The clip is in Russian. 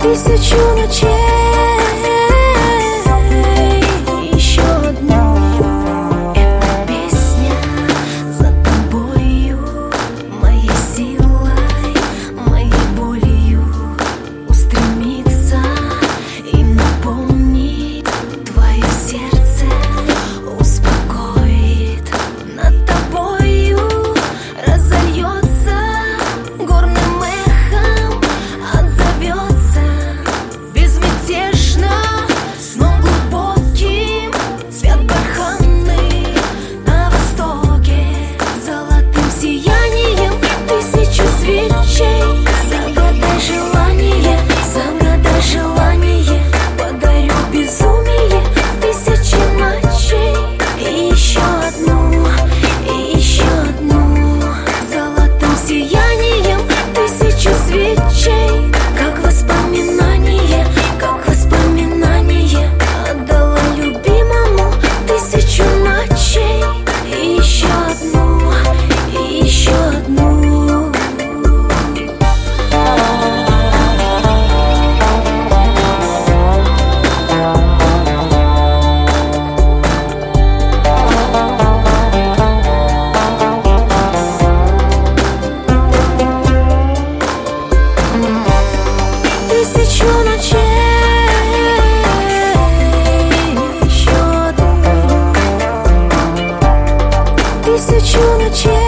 тысячу ночей. Еще одну. Эта песня за тобою, моей силой, моей болью устремится и наполнит твое сердце, успокоит. Над тобою разольется горным эхом, отзовется безмятежно, сном глубоким, свет бархатный на востоке, золотым сиянием тысячу свечей. Загадай желание, загадай желание, подарю безумие тысячи ночей. И еще одну, и еще одну, золотым сиянием тысячу свечей. Как воспоминание, как воспоминание, отдала любимому тысячу ночей. И еще одну, и еще одну. Тысячу ночей. Еще одну. Тысячу ночей.